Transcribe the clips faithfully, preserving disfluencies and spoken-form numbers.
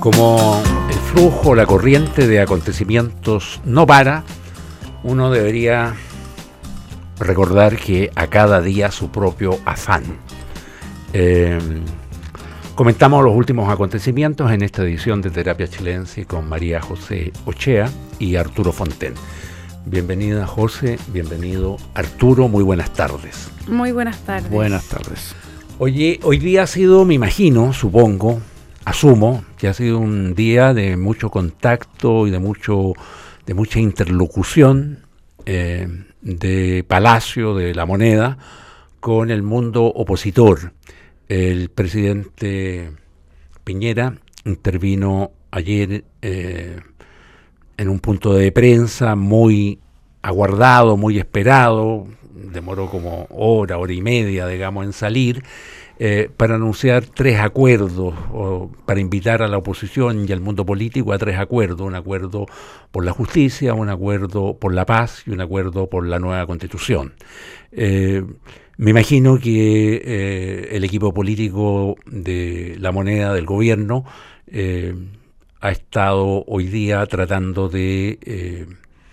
Como el flujo, la corriente de acontecimientos no para, uno debería recordar que a cada día su propio afán. Eh, comentamos los últimos acontecimientos en esta edición de Terapia Chilense con María José Ochea y Arturo Fonten. Bienvenida José, bienvenido Arturo, muy buenas tardes. Muy buenas tardes. Buenas tardes. Oye, hoy día ha sido, me imagino, supongo, asumo, que ha sido un día de mucho contacto y de mucho, de mucha interlocución eh, de Palacio de la Moneda con el mundo opositor. El presidente Piñera intervino ayer eh, en un punto de prensa muy aguardado, muy esperado, demoró como hora, hora y media, digamos, en salir, eh, para anunciar tres acuerdos, o para invitar a la oposición y al mundo político a tres acuerdos: un acuerdo por la justicia, un acuerdo por la paz y un acuerdo por la nueva Constitución. Eh, me imagino que eh, el equipo político de la Moneda, del gobierno, eh, ha estado hoy día tratando de... Eh,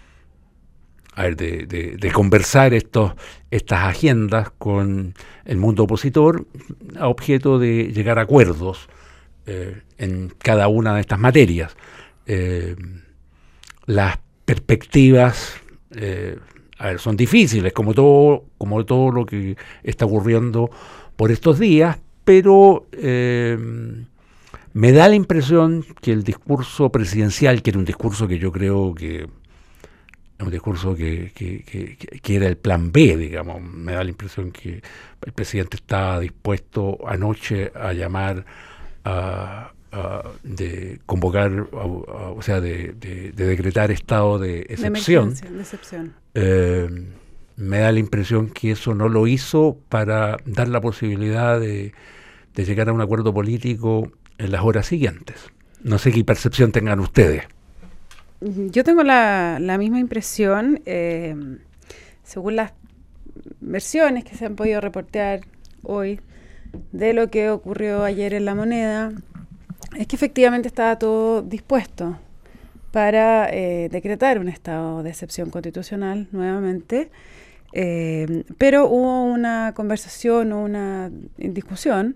A ver, de, de, de conversar estos, estas agendas con el mundo opositor a objeto de llegar a acuerdos eh, en cada una de estas materias. Eh, las perspectivas eh, a ver, son difíciles, como todo, como todo lo que está ocurriendo por estos días, pero eh, me da la impresión que el discurso presidencial, que era un discurso que yo creo que un discurso que, que, que, que era el plan B, digamos. Me da la impresión que el presidente estaba dispuesto anoche a llamar, a, a de convocar, a, a, o sea, de, de, de decretar estado de excepción. De de excepción. Eh, me da la impresión que eso no lo hizo para dar la posibilidad de, de llegar a un acuerdo político en las horas siguientes. No sé qué percepción tengan ustedes. Yo tengo la, la misma impresión, eh, según las versiones que se han podido reportear hoy de lo que ocurrió ayer en La Moneda, es que efectivamente estaba todo dispuesto para eh, decretar un estado de excepción constitucional nuevamente, eh, pero hubo una conversación o una discusión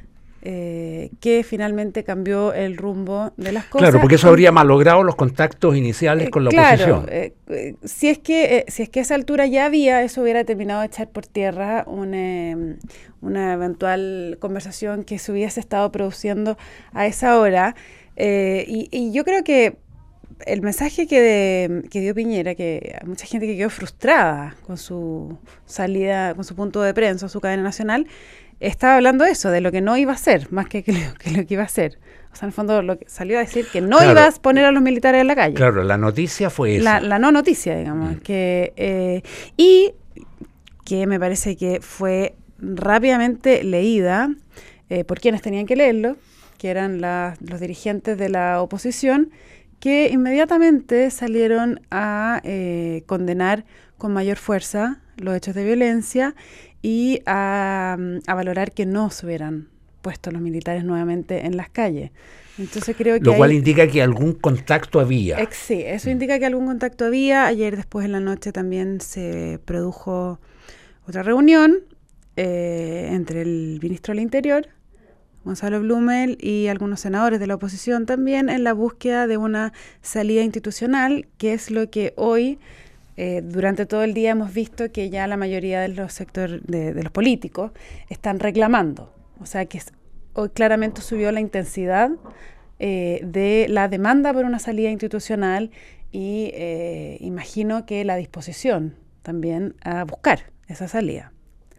Eh, que finalmente cambió el rumbo de las cosas. Claro, porque eso habría malogrado los contactos iniciales eh, con la claro, oposición. Eh, eh, si es que eh, si es que a esa altura ya había, eso hubiera terminado de echar por tierra una, una eventual conversación que se hubiese estado produciendo a esa hora. Eh, y, y yo creo que el mensaje que, de, que dio Piñera, que hay mucha gente que quedó frustrada con su salida, con su punto de prensa, su cadena nacional, estaba hablando de eso, de lo que no iba a hacer, más que, que, lo, que lo que iba a hacer. O sea, en el fondo lo que salió a decir que no claro, ibas a poner a los militares en la calle. Claro, la noticia fue esa. La, la no noticia, digamos. Mm. que eh, Y que me parece que fue rápidamente leída eh, por quienes tenían que leerlo, que eran la, los dirigentes de la oposición, que inmediatamente salieron a eh, condenar con mayor fuerza los hechos de violencia y a, a valorar que no se hubieran puesto los militares nuevamente en las calles. Entonces creo que Lo cual hay, indica que algún contacto había. Ex, sí, eso mm. indica que algún contacto había. Ayer después en la noche también se produjo otra reunión eh, entre el ministro del Interior, Gonzalo Blumel, y algunos senadores de la oposición también, en la búsqueda de una salida institucional, que es lo que hoy... Eh, durante todo el día hemos visto que ya la mayoría de los sectores de, de los políticos están reclamando. O sea que es, hoy claramente subió la intensidad eh, de la demanda por una salida institucional y eh, imagino que la disposición también a buscar esa salida.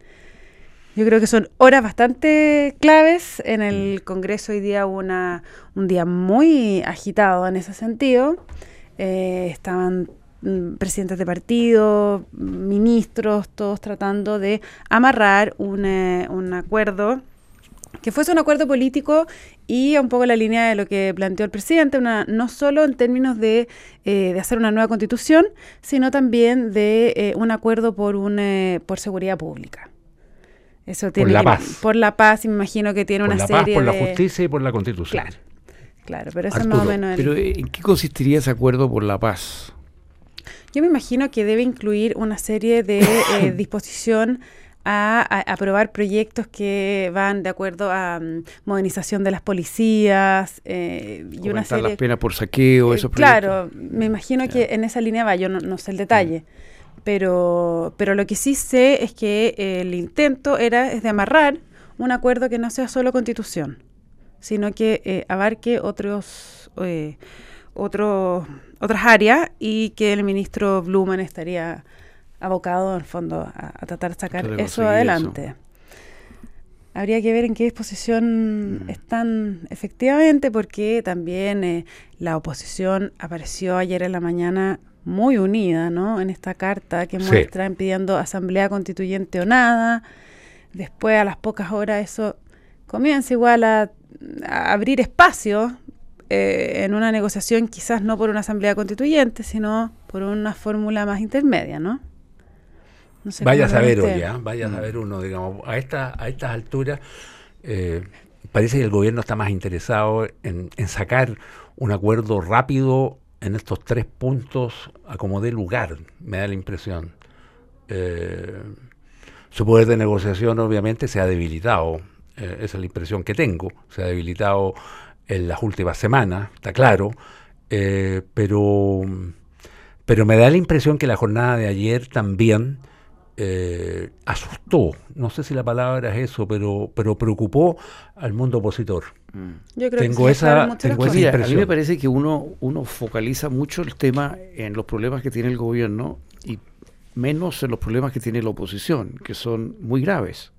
Yo creo que son horas bastante claves. En el Congreso hoy día hubo una, un día muy agitado en ese sentido. Eh, estaban presidentes de partido, ministros, todos tratando de amarrar un, eh, un acuerdo que fuese un acuerdo político y un poco la línea de lo que planteó el presidente, una, no solo en términos de, eh, de hacer una nueva constitución, sino también de eh, un acuerdo por, un, eh, por seguridad pública. Eso tiene por la que, paz. Por la paz, me imagino que tiene por una la serie paz, por de... la justicia y por la constitución. Claro. Claro, pero eso es más o menos el... Pero ¿en qué consistiría ese acuerdo por la paz? Yo me imagino que debe incluir una serie de eh, disposición a, a aprobar proyectos que van de acuerdo a um, modernización de las policías eh, y una serie... las penas por saqueo, eh, esos Claro, proyectos. me imagino que en esa línea va, yo no, no sé el detalle, mm. pero, pero lo que sí sé es que eh, el intento era es de amarrar un acuerdo que no sea solo constitución, sino que eh, abarque otros... Eh, otros otras áreas y que el ministro Blumen estaría abocado en el fondo a, a tratar de sacar de eso adelante. Eso. Habría que ver en qué disposición mm. están efectivamente, porque también eh, la oposición apareció ayer en la mañana muy unida, ¿no? En esta carta que sí. muestran pidiendo asamblea constituyente o nada. Después, a las pocas horas, eso comienza igual a, a abrir espacio Eh, en una negociación, quizás no por una asamblea constituyente, sino por una fórmula más intermedia, ¿no? no sé vaya a saber, oye, ¿eh? vaya a saber uno, digamos, a, esta, a estas alturas eh, parece que el gobierno está más interesado en, en sacar un acuerdo rápido en estos tres puntos a como dé lugar, me da la impresión. Eh, su poder de negociación obviamente se ha debilitado, eh, esa es la impresión que tengo, se ha debilitado en las últimas semanas, está claro, eh, pero, pero me da la impresión que la jornada de ayer también eh, asustó, no sé si la palabra es eso, pero, pero preocupó al mundo opositor. Mm. Yo creo tengo que esa, tengo esa impresión. A mí me parece que uno, uno focaliza mucho el tema en los problemas que tiene el gobierno y menos en los problemas que tiene la oposición, que son muy graves.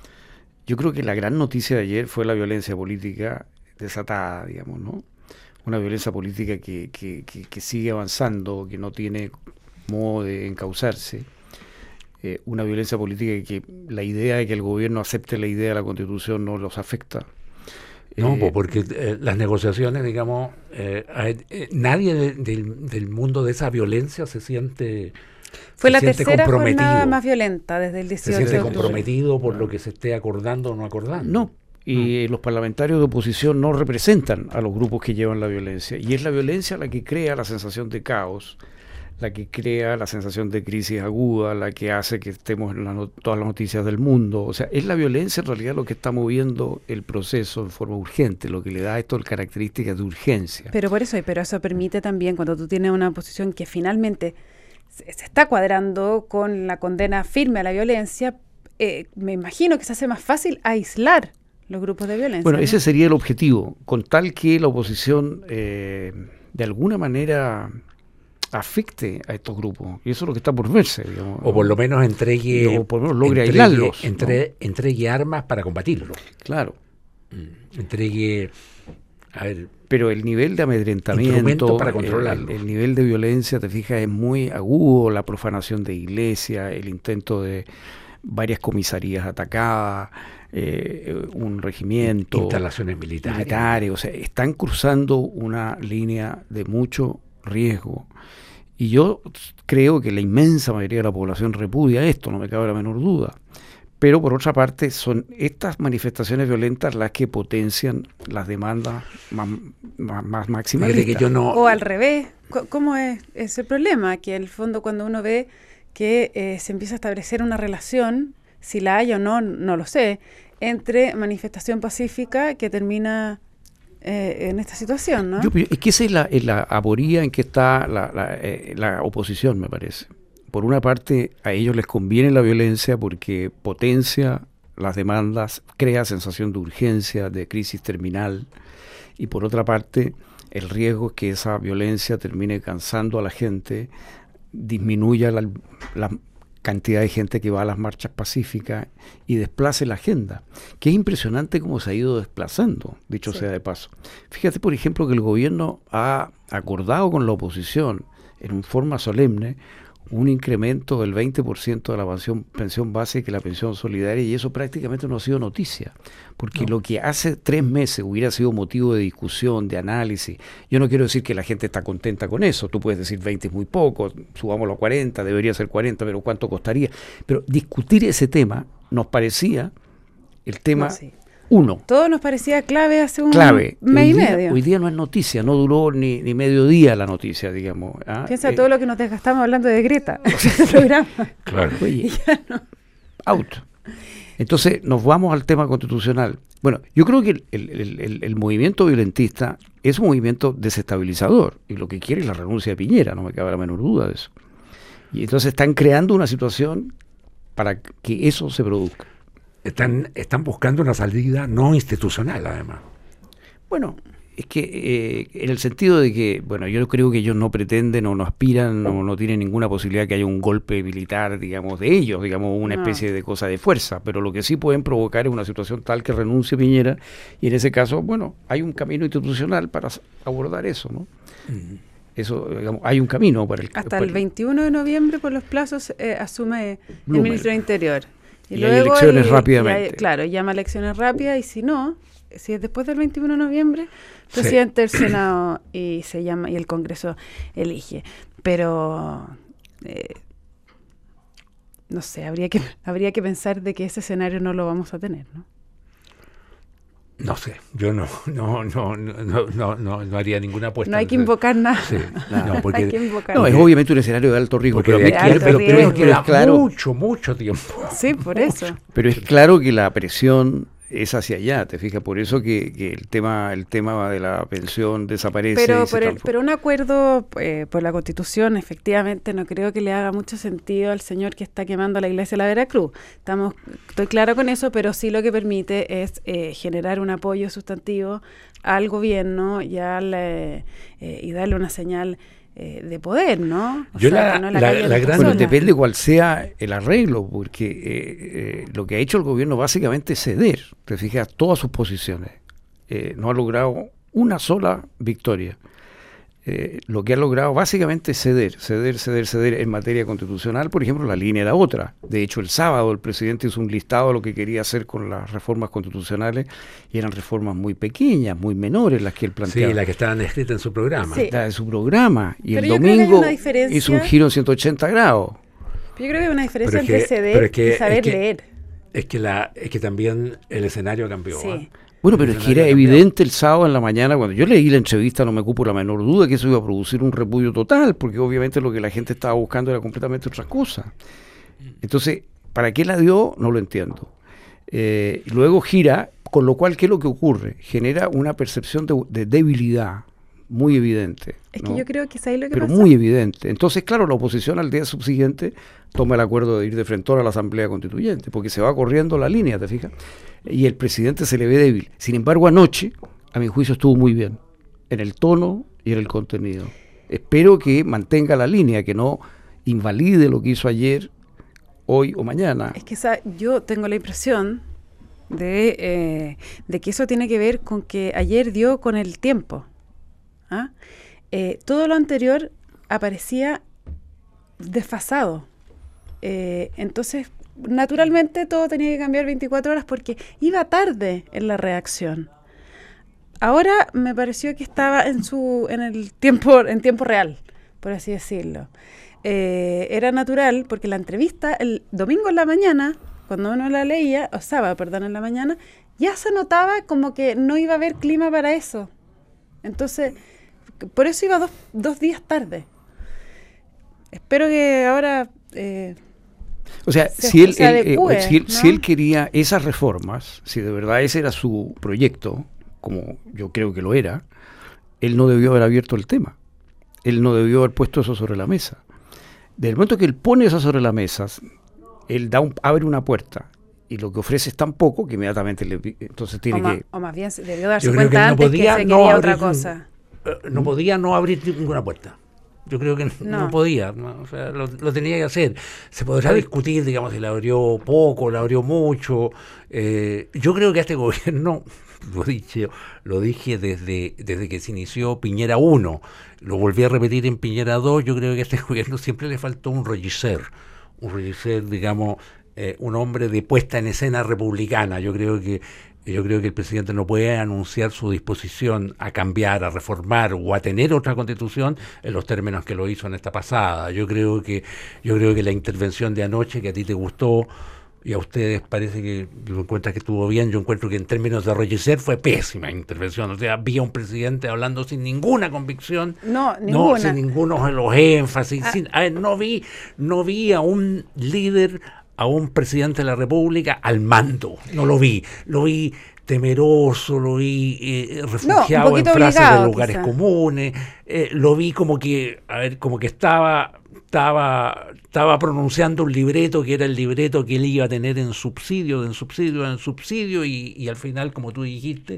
Yo creo que la gran noticia de ayer fue la violencia política desatada, digamos, ¿no? Una violencia política que, que, que, que sigue avanzando, que no tiene modo de encauzarse. Eh, una violencia política que la idea de que el gobierno acepte la idea de la Constitución no los afecta. No, eh, porque eh, las negociaciones, digamos, eh, eh, nadie de, de, del mundo de esa violencia se siente Fue se la siente tercera jornada más violenta desde el dieciocho se siente de octubre. comprometido por lo que se esté acordando o no acordando. No. Y mm. los parlamentarios de oposición no representan a los grupos que llevan la violencia. Y es la violencia la que crea la sensación de caos, la que crea la sensación de crisis aguda, la que hace que estemos en la no- todas las noticias del mundo. O sea, es la violencia en realidad lo que está moviendo el proceso en forma urgente, lo que le da a esto características de urgencia. Pero por eso, pero eso permite también, cuando tú tienes una oposición que finalmente se, se está cuadrando con la condena firme a la violencia, eh, me imagino que se hace más fácil aislar los grupos de violencia. Bueno, ¿no? ese sería el objetivo, con tal que la oposición eh, de alguna manera afecte a estos grupos. Y eso es lo que está por verse, digamos. O por lo menos entregue... O por lo menos logre entregue, aislarlos. Entre, ¿no? Entregue armas para combatirlos. Claro. Mm, entregue... A ver, pero el nivel de amedrentamiento, para el, el nivel de violencia, te fijas, es muy agudo, la profanación de iglesias, el intento de varias comisarías atacadas, eh, un regimiento, instalaciones militares. militares, o sea, están cruzando una línea de mucho riesgo. Y yo creo que la inmensa mayoría de la población repudia esto, no me cabe la menor duda. Pero por otra parte son estas manifestaciones violentas las que potencian las demandas más, más, más maximalistas. Que yo no... O al revés, ¿cómo es ese problema? Que en el fondo cuando uno ve que eh, se empieza a establecer una relación, si la hay o no, no lo sé, entre manifestación pacífica que termina eh, en esta situación, ¿no? Yo, es que esa es la, es la aporía en que está la, la, eh, la oposición, me parece. Por una parte, a ellos les conviene la violencia porque potencia las demandas, crea sensación de urgencia, de crisis terminal, y por otra parte, el riesgo es que esa violencia termine cansando a la gente, disminuya la, la cantidad de gente que va a las marchas pacíficas y desplace la agenda, que es impresionante cómo se ha ido desplazando, dicho sí. sea de paso. Fíjate, por ejemplo, que el gobierno ha acordado con la oposición en forma solemne un incremento del veinte por ciento de la pensión, pensión básica y la pensión solidaria, y eso prácticamente no ha sido noticia, porque no. lo que hace tres meses hubiera sido motivo de discusión, de análisis, yo no quiero decir que la gente está contenta con eso, tú puedes decir veinte es muy poco, subámoslo a cuarenta, debería ser cuarenta, pero ¿cuánto costaría? Pero discutir ese tema nos parecía el tema... No, sí. Uno. Todo nos parecía clave hace un Clave. mes Hoy y día, medio. hoy día no es noticia, no duró ni, ni medio día la noticia, digamos. ¿ah? Piensa Eh, todo lo que nos desgastamos hablando de Greta. Este programa. Claro. Oye, out. Entonces, nos vamos al tema constitucional. Bueno, yo creo que el, el- el- el movimiento violentista es un movimiento desestabilizador y lo que quiere es la renuncia de Piñera, no me cabe la menor duda de eso. Y entonces están creando una situación para que eso se produzca. Están, están buscando una salida no institucional, además. Bueno, es que eh, en el sentido de que, bueno, yo creo que ellos no pretenden o no aspiran, no, no tienen ninguna posibilidad que haya un golpe militar, digamos, de ellos, digamos, una No. especie de cosa de fuerza, pero lo que sí pueden provocar es una situación tal que renuncie Piñera, y en ese caso, bueno, hay un camino institucional para s- abordar eso, ¿no? Eso, digamos, hay un camino para el... Hasta para el veintiuno de noviembre, por los plazos, eh, asume el Blumen. ministro de Interior. Y hay elecciones y- rápidamente. y hay- claro, llama a elecciones rápidas y si no, si es después del veintiuno de noviembre, presidente del Senado y se llama y el Congreso elige. Pero eh, no sé, habría que habría que pensar de que ese escenario no lo vamos a tener, ¿no? No sé, yo no, no, no, no, no, no, no, no haría ninguna apuesta. No hay que invocar nada. Sí, no, porque, hay que invocar. No, es obviamente un escenario de alto riesgo, porque pero, de a mí- aquí, alto pero, pero, riesgo. pero es es claro, mucho, mucho tiempo. Sí, por eso. pero es claro que la presión es hacia allá, te fijas, por eso que, que el tema el tema de la pensión desaparece. Pero, y se por el- transforma. pero un acuerdo eh, por la Constitución, efectivamente, no creo que le haga mucho sentido al señor que está quemando la iglesia de la Veracruz. Estamos, estoy clara con eso, pero sí lo que permite es eh, generar un apoyo sustantivo al gobierno y, al, eh, eh, y darle una señal eh, de poder, ¿no? O Yo sea, la- que no la- caiga en la las gran- Bueno, personas. depende cuál sea el arreglo, porque eh, eh, lo que ha hecho el gobierno básicamente es ceder, te fijas, todas sus posiciones. Eh, no ha logrado una sola victoria. Eh, lo que ha logrado básicamente es ceder, ceder, ceder, ceder en materia constitucional. Por ejemplo, la línea era otra. De hecho, el sábado el presidente hizo un listado de lo que quería hacer con las reformas constitucionales y eran reformas muy pequeñas, muy menores las que él planteaba. Sí, la que estaban escritas en su programa. Sí. La de su programa. Y Pero el yo creo que hay domingo una diferencia- hizo un giro en ciento ochenta grados. Yo creo que hay una diferencia Pero es entre que- ceder pero es que- y saber es que- leer. Es que la, es que también el escenario cambió. Sí. ¿ah? Bueno, pero El es que era escenario cambió. evidente el sábado en la mañana, cuando yo leí la entrevista, no me cupo la menor duda que eso iba a producir un repudio total, porque obviamente lo que la gente estaba buscando era completamente otra cosa. Entonces, ¿para qué la dio? No lo entiendo. Eh, y luego gira, con lo cual, ¿qué es lo que ocurre? Genera una percepción de, de debilidad muy evidente. Es ¿no? que yo creo que es ahí lo que Pero pasa. muy evidente. Entonces, claro, la oposición al día subsiguiente toma el acuerdo de ir de frente a la Asamblea Constituyente, porque se va corriendo la línea, ¿te fijas? Y el presidente se le ve débil. Sin embargo, anoche, a mi juicio, estuvo muy bien, en el tono y en el contenido. Espero que mantenga la línea, que no invalide lo que hizo ayer, hoy o mañana. Es que esa- yo tengo la impresión de, eh, de que eso tiene que ver con que ayer dio con el tiempo. ¿Ah? Eh, todo lo anterior aparecía desfasado. Eh, entonces, naturalmente todo tenía que cambiar veinticuatro horas porque iba tarde en la reacción. Ahora me pareció que estaba en su en el tiempo en tiempo real, por así decirlo. Eh, era natural porque la entrevista el domingo en la mañana, cuando uno la leía, o sábado, perdón, en la mañana, ya se notaba como que no iba a haber clima para eso. Entonces, por eso iba dos, dos días tarde. Espero que ahora... eh, O sea, se- si él, se él, eh, adecue, si, él, ¿no? si él quería esas reformas, si de verdad ese era su proyecto, como yo creo que lo era, él no debió haber abierto el tema. Él no debió haber puesto eso sobre la mesa. Desde el momento que él pone eso sobre la mesa, él da un, abre una puerta y lo que ofrece es tan poco que inmediatamente le, entonces tiene o, ma- que... o más bien se debió darse Yo creo que cuenta no antes podía que se no quería otra abrir- cosa. Eh, No podía no abrir ninguna puerta. Yo creo que no, No. podía, ¿no? O sea, lo, lo tenía que hacer. Se podrá discutir, digamos, si la abrió poco, la abrió mucho. Eh, yo creo que a este gobierno, lo dije, lo dije desde, desde que se inició Piñera uno, lo volví a repetir en Piñera dos, yo creo que a este gobierno siempre le faltó un rollicer, un rollicer, digamos, eh, un hombre de puesta en escena republicana. Yo creo que Yo creo que el presidente no puede anunciar su disposición a cambiar, a reformar o a tener otra constitución en los términos que lo hizo en esta pasada. Yo creo que, yo creo que la intervención de anoche, que a ti te gustó, y a ustedes parece que lo encuentran que estuvo bien. Yo encuentro que en términos de Roger fue pésima intervención. O sea, había un presidente hablando sin ninguna convicción, No, ninguna. no, sin ninguno de los énfasis. Ah. Sin, a ver, no vi, no vi a un líder, a un presidente de la República al mando. No lo vi. Lo vi temeroso, lo vi eh, refugiado no, en frases obligado, de lugares quizá. comunes. Eh, lo vi como que, a ver, como que estaba... Estaba, estaba pronunciando un libreto que era el libreto que él iba a tener en subsidio, en subsidio, en subsidio, y, y al final, como tú dijiste,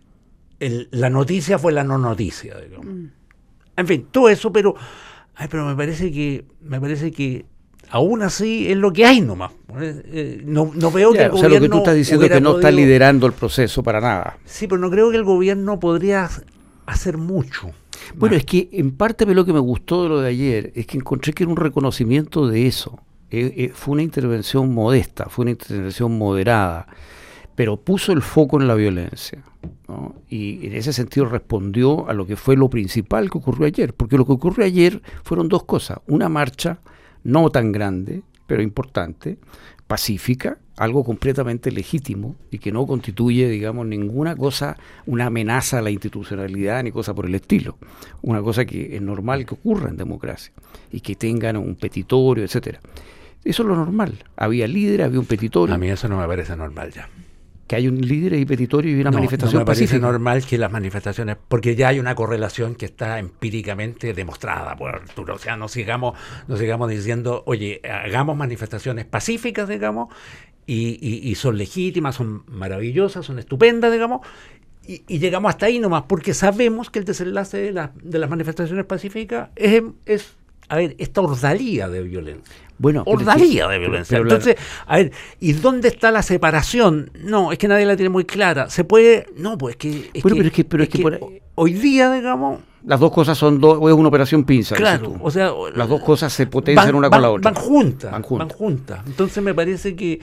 el, la noticia fue la no noticia, digamos. Mm. En fin, todo eso, pero, ay, pero me parece que, me parece que aún así es lo que hay nomás. Eh, no, no veo ya, que el o sea, gobierno lo que tú estás diciendo es que no podido, está liderando el proceso para nada. Sí, pero no creo que el gobierno podría hacer mucho. Bueno, es que en parte lo que me gustó de lo de ayer es que encontré que era un reconocimiento de eso. Eh, eh, fue una intervención modesta, fue una intervención moderada, pero puso el foco en la violencia, ¿no? Y en ese sentido respondió a lo que fue lo principal que ocurrió ayer, porque lo que ocurrió ayer fueron dos cosas: una marcha no tan grande, pero importante, pacífica, algo completamente legítimo y que no constituye, digamos, ninguna cosa, una amenaza a la institucionalidad ni cosa por el estilo. Una cosa que es normal que ocurra en democracia y que tengan un petitorio, etcétera. Eso es lo normal. Había líderes, había un petitorio. A mí eso no me parece normal ya. Que hay un líder y petitorio y una no, manifestación no me parece pacífica. normal que las manifestaciones, porque ya hay una correlación que está empíricamente demostrada por Arturo. O sea, no sigamos, no sigamos diciendo, oye, hagamos manifestaciones pacíficas, digamos, y, y, y son legítimas, son maravillosas, son estupendas, digamos, y, y llegamos hasta ahí nomás, porque sabemos que el desenlace de, la, de las manifestaciones pacíficas es, es, a ver, esta ordalía de violencia. Bueno, ordalía que, de violencia. pero, pero Entonces, la, a ver, ¿y dónde está la separación? No, es que nadie la tiene muy clara. Se puede, no, pues que, es bueno, que, pero es que, pero es es que, que por, hoy día, digamos, las dos cosas son dos, es una operación pinza. claro, o sea, las dos cosas se potencian van, una van, con la otra. Van juntas, van juntas. Van juntas. Entonces me parece que,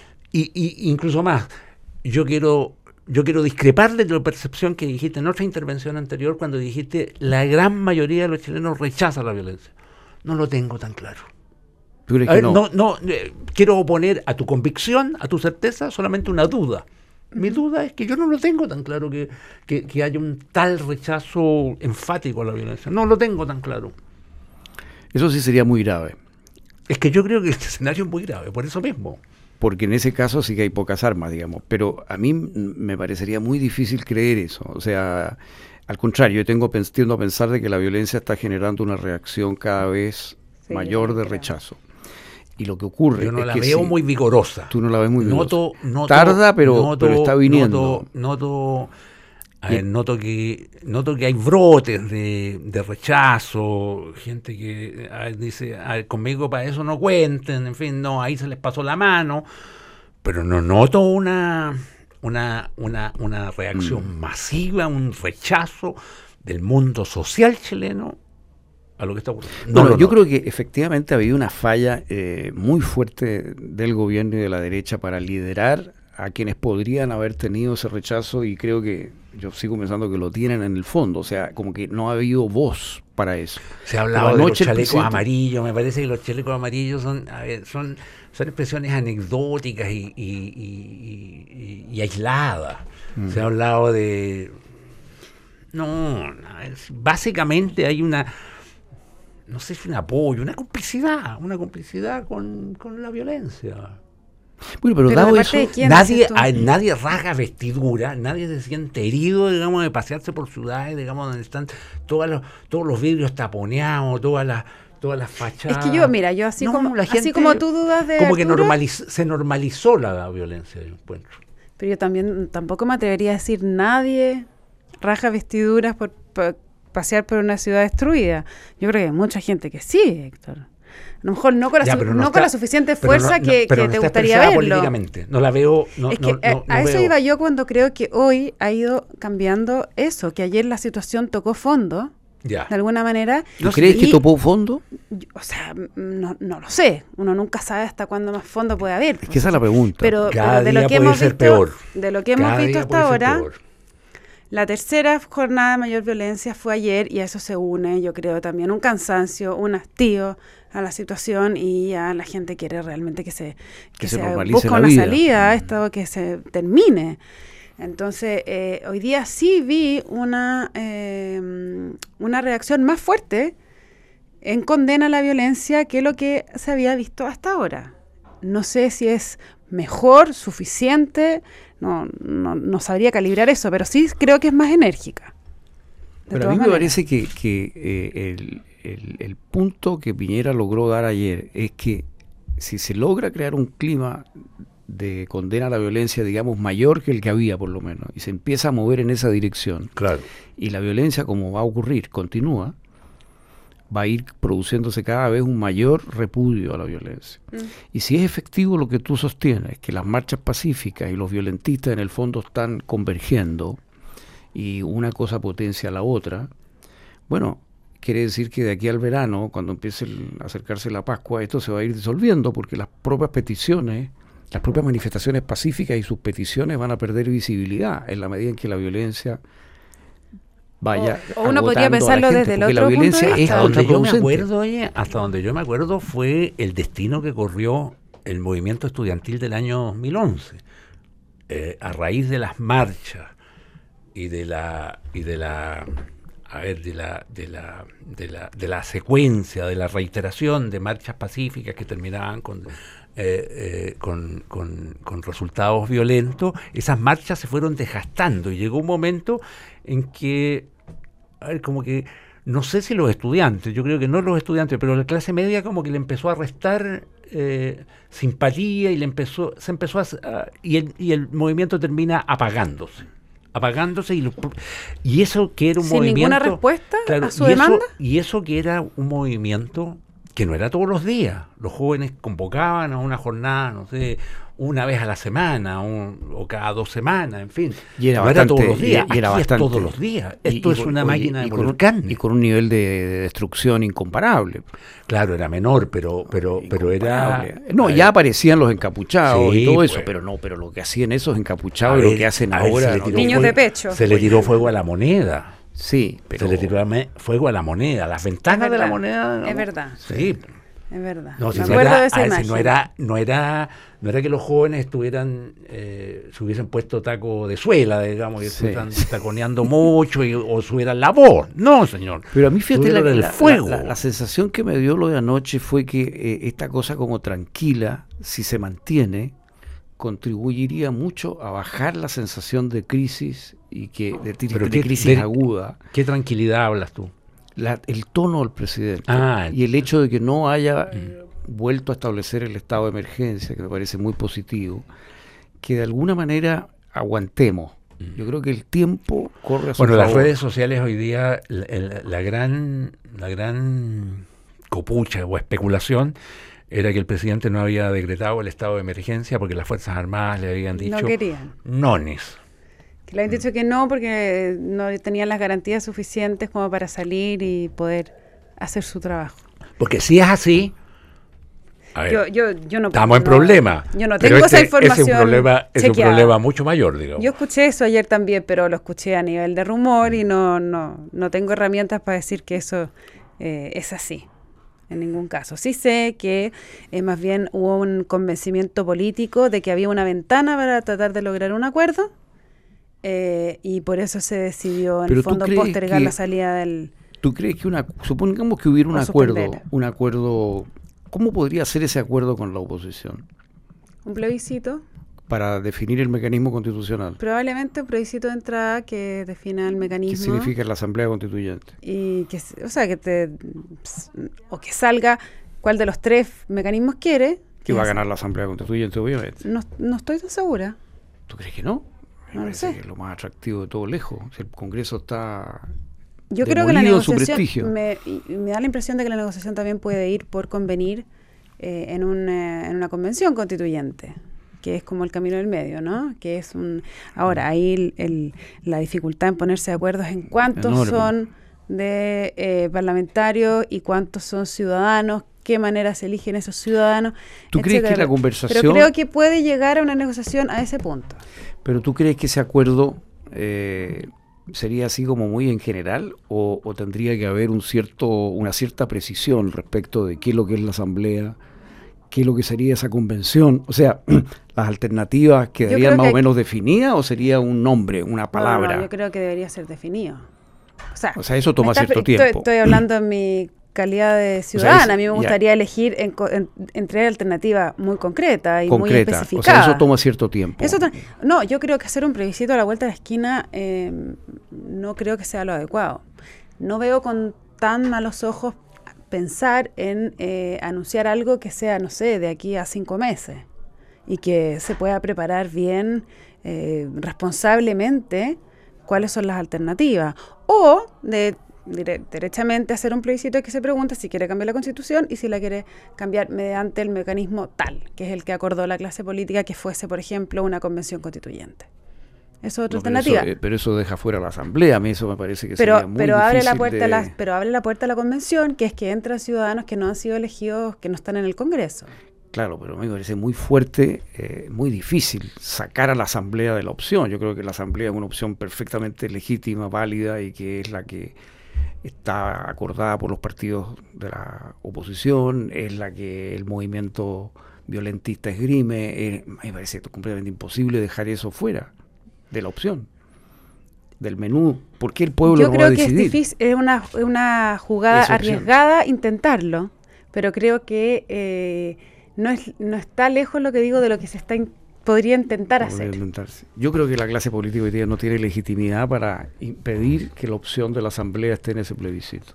y, y incluso más, yo quiero yo quiero discrepar de la percepción que dijiste en otra intervención anterior cuando dijiste la gran mayoría de los chilenos rechaza la violencia. No lo tengo tan claro. ¿Tú crees A que ver, no? no, no eh, quiero oponer a tu convicción, a tu certeza, solamente una duda. Mi duda es que yo no lo tengo tan claro que, que, que haya un tal rechazo enfático a la violencia. No lo tengo tan claro. Eso sí sería muy grave. Es que yo creo que este escenario es muy grave, por eso mismo. Porque en ese caso sí que hay pocas armas, digamos. Pero a mí me parecería muy difícil creer eso. O sea, al contrario, yo tengo, tiendo a pensar de que la violencia está generando una reacción cada vez sí, mayor de rechazo. Y lo que ocurre yo no es la que veo sí, muy vigorosa. Tú no la ves muy vigorosa. Noto, noto, Tarda, pero, noto, pero está viniendo. Noto, noto, a ver, noto, que, noto que hay brotes de, de rechazo, gente que a ver, dice, a ver, conmigo para eso no cuenten, en fin, no, ahí se les pasó la mano, pero no noto una, una, una, una reacción mm. masiva, un rechazo del mundo social chileno a lo que está ocurriendo. No, bueno, no, yo no. creo que efectivamente ha habido una falla eh, muy fuerte del gobierno y de la derecha para liderar a quienes podrían haber tenido ese rechazo, y creo que yo sigo pensando que lo tienen en el fondo. O sea, como que no ha habido voz para eso. Se ha hablado de los chalecos amarillos. Me parece que los chalecos amarillos son, a ver, son, son expresiones anecdóticas y, y, y, y, y aisladas. Mm. Se ha hablado de... No, básicamente hay una... no sé si un apoyo, una complicidad, una complicidad con, con la violencia. Bueno, pero, pero dado eso, nadie, a, nadie rasga vestidura, nadie se siente herido, digamos, de pasearse por ciudades, digamos, donde están todos los, todos los vidrios taponeados, todas las todas las fachadas. Es que yo, mira, yo así no, como gente, así como tú dudas de como Arturo, que normaliz, se normalizó la, la violencia, yo encuentro. Pero yo también tampoco me atrevería a decir nadie rasga vestiduras por, por pasear por una ciudad destruida. Yo creo que hay mucha gente que sí, Héctor. A lo mejor no con la, ya, su, no no está, con la suficiente fuerza no, no, que, que no te gustaría verlo. Políticamente. No la veo. No, es que no, a, no, a no eso veo. iba yo cuando creo que hoy ha ido cambiando eso, que ayer la situación tocó fondo, ya. de alguna manera. ¿Tú crees y, que tocó fondo? Yo, o sea, no, no lo sé. Uno nunca sabe hasta cuándo más fondo puede haber. Es que esa es la pregunta. Pero, Cada pero de día lo que puede hemos ser visto, peor. de lo que hemos Cada visto hasta ahora. Peor. La tercera jornada de mayor violencia fue ayer y a eso se une, yo creo, también un cansancio, un hastío a la situación y ya la gente quiere realmente que se, que que se, se normalice busque la una vida. salida a esto, que se termine. Entonces, eh, hoy día sí vi una, eh, una reacción más fuerte en condena a la violencia que lo que se había visto hasta ahora. No sé si es mejor, suficiente, no, no, no sabría calibrar eso, pero sí creo que es más enérgica. Pero a mí me parece que, que eh, el, el, el punto que Piñera logró dar ayer es que si se logra crear un clima de condena a la violencia, digamos, mayor que el que había por lo menos, y se empieza a mover en esa dirección, Claro. y la violencia, como va a ocurrir, continúa, va a ir produciéndose cada vez un mayor repudio a la violencia. Mm. Y si es efectivo lo que tú sostienes, que las marchas pacíficas y los violentistas en el fondo están convergiendo, y una cosa potencia a la otra, bueno, quiere decir que de aquí al verano, cuando empiece el, a acercarse la Pascua, esto se va a ir disolviendo, porque las propias peticiones, las propias manifestaciones pacíficas y sus peticiones van a perder visibilidad en la medida en que la violencia vaya o, o uno podría pensarlo gente, desde el otro la violencia punto de vista. Hasta donde yo me contraproducente. acuerdo, oye, hasta donde yo me acuerdo fue el destino que corrió el movimiento estudiantil del año dos mil once, eh, a raíz de las marchas y de la y de la a ver de la de la de la de la secuencia, de la reiteración de marchas pacíficas que terminaban con Eh, eh, con, con, con resultados violentos. Esas marchas se fueron desgastando y llegó un momento en que, a ver, como que, no sé si los estudiantes, yo creo que no los estudiantes, pero la clase media como que le empezó a restar eh, simpatía y le empezó, se empezó a, a y, el, y el movimiento termina apagándose. apagándose y, lo, y eso que era un sin movimiento... ¿Sin ninguna respuesta claro, a su y demanda? Eso, y eso que era un movimiento que no era todos los días. Los jóvenes convocaban a una jornada, no sé, una vez a la semana un, o cada dos semanas, en fin. Y era no bastante, era todos los días. Y, y era Aquí bastante. Es todos los días. Esto y, es y, una oye, máquina de moler con, carne. Y con un nivel de, de destrucción incomparable. Claro, era menor, pero pero pero era... No, ya aparecían los encapuchados sí, y todo pues, eso, pero no, pero lo que hacían esos encapuchados ver, y lo que hacen ahora... Ver, no, niños fuego, de pecho. Se le tiró fuego a la moneda. Sí, pero... Se le tiró fuego a la moneda. Las ventanas de la moneda... ¿no? Es verdad. Sí. Es verdad. No, si me no, acuerdo era, de esa imagen. no era, no era, no era que los jóvenes estuvieran, eh, se hubiesen puesto taco de suela, digamos, y sí. estuvieran taconeando mucho y, o subieran la voz. No, señor. Pero a mí fíjate la, el la, fuego. La, la, la sensación que me dio lo de anoche fue que eh, esta cosa como tranquila, si se mantiene, contribuiría mucho a bajar la sensación de crisis y que de, de, de qué, crisis de, aguda. ¿Qué tranquilidad hablas tú? La, el tono del presidente ah, y el hecho de que no haya eh, vuelto a establecer el estado de emergencia, que me parece muy positivo, que de alguna manera aguantemos. Yo creo que el tiempo corre a su Bueno, favor. Las redes sociales hoy día, la, la, la gran la gran copucha o especulación era que el presidente no había decretado el estado de emergencia porque las Fuerzas Armadas le habían dicho no querían. nones. Que le habían dicho que no porque no tenían las garantías suficientes como para salir y poder hacer su trabajo. Porque si es así, a ver, yo, yo, yo no, estamos en no, problema. Yo no tengo este, esa información. Es un problema, es un problema mucho mayor, digamos. Yo escuché eso ayer también, pero lo escuché a nivel de rumor y no, no, no tengo herramientas para decir que eso eh, es así. En ningún caso. Sí sé que eh, más bien hubo un convencimiento político de que había una ventana para tratar de lograr un acuerdo. Eh, y por eso se decidió en el fondo postergar la salida del... ¿Tú crees que una, supongamos que hubiera un acuerdo, un acuerdo, ¿cómo podría ser ese acuerdo con la oposición? Un plebiscito. Para definir el mecanismo constitucional. Probablemente un plebiscito de entrada que defina el mecanismo. ¿Qué significa la Asamblea Constituyente? Y que, o sea, que te, o que salga cuál de los tres mecanismos quiere. Que va a ganar la Asamblea Constituyente, obviamente. No, no estoy tan segura. ¿Tú crees que no? No lo sé. Que es lo más atractivo de todo lejos. Si el Congreso está... Yo creo que la negociación, me, me da la impresión de que la negociación también puede ir por convenir eh, en, una, en una convención constituyente, que es como el camino del medio, ¿no? Que es un... Ahora, ahí el, el, la dificultad en ponerse de acuerdo es en cuántos enorme. Son de eh, parlamentarios y cuántos son ciudadanos, qué manera se eligen esos ciudadanos, ¿Tú etcétera. Crees que la conversación... Pero creo que puede llegar a una negociación a ese punto. Pero ¿tú crees que ese acuerdo... Eh, ¿Sería así como muy en general o, o tendría que haber un cierto, una cierta precisión respecto de qué es lo que es la asamblea, qué es lo que sería esa convención? O sea, ¿las alternativas quedarían más o menos definidas o sería un nombre, una palabra? No, no, yo creo que debería ser definido. O sea, o sea eso toma está, cierto estoy, tiempo. Estoy hablando en mi calidad de ciudadana. O sea, es, a mí me gustaría ya. elegir en, en, entre alternativas muy concretas y Concreta. muy especificadas. O sea, eso toma cierto tiempo. Eso no, yo creo que hacer un plebiscito a la vuelta de la esquina eh, no creo que sea lo adecuado. No veo con tan malos ojos pensar en eh, anunciar algo que sea, no sé, de aquí a cinco meses y que se pueda preparar bien, eh, responsablemente, cuáles son las alternativas. O de dire, derechamente hacer un plebiscito que se pregunte si quiere cambiar la Constitución y si la quiere cambiar mediante el mecanismo tal, que es el que acordó la clase política, que fuese, por ejemplo, una convención constituyente. Eso es otra no, pero alternativa. Eso, eh, pero eso deja fuera a la asamblea, a mí eso me parece que pero, sería muy pero difícil abre la puerta de... a la, Pero abre la puerta a la convención, que es que entran ciudadanos que no han sido elegidos, que no están en el Congreso. Claro, pero me parece muy fuerte, eh, muy difícil sacar a la asamblea de la opción. Yo creo que la asamblea es una opción perfectamente legítima, válida y que es la que está acordada por los partidos de la oposición, es la que el movimiento violentista esgrime. Eh, me parece completamente imposible dejar eso fuera de la opción, del menú. ¿Por qué el pueblo Yo no creo va a que decidir? es difícil, es una, una jugada arriesgada intentarlo, pero creo que eh, no, es, no está lejos lo que digo de lo que se está in, podría intentar podría hacer. Intentarse. Yo creo que la clase política hoy día no tiene legitimidad para impedir que la opción de la asamblea esté en ese plebiscito.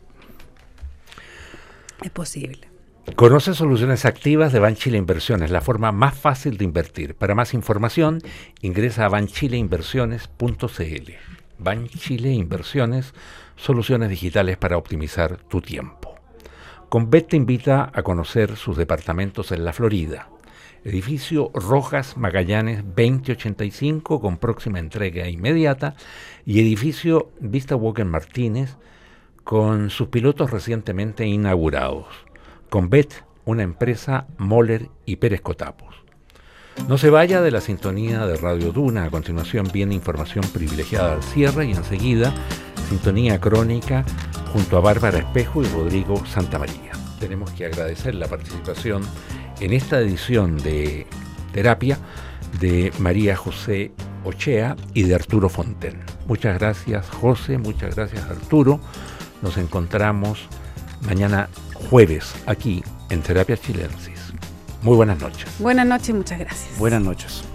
Es posible. Conoce soluciones activas de Banchile Inversiones, la forma más fácil de invertir. Para más información, ingresa a banchile inversiones punto c l. Banchile Inversiones, soluciones digitales para optimizar tu tiempo. Convet te invita a conocer sus departamentos en la Florida. Edificio Rojas Magallanes veinte ochenta y cinco con próxima entrega inmediata y edificio Vista Walker Martínez con sus pilotos recientemente inaugurados. Convet, una empresa Moller y Pérez Cotapos. No se vaya de la sintonía de Radio Duna. A continuación viene información privilegiada al cierre y enseguida sintonía crónica junto a Bárbara Espejo y Rodrigo Santamaría. Tenemos que agradecer la participación en esta edición de Terapia de María José Ochea y de Arturo Fonten. Muchas gracias, José, muchas gracias, Arturo. Nos encontramos mañana jueves aquí en Terapia Chilensis. Muy buenas noches. Buenas noches, muchas gracias. Buenas noches.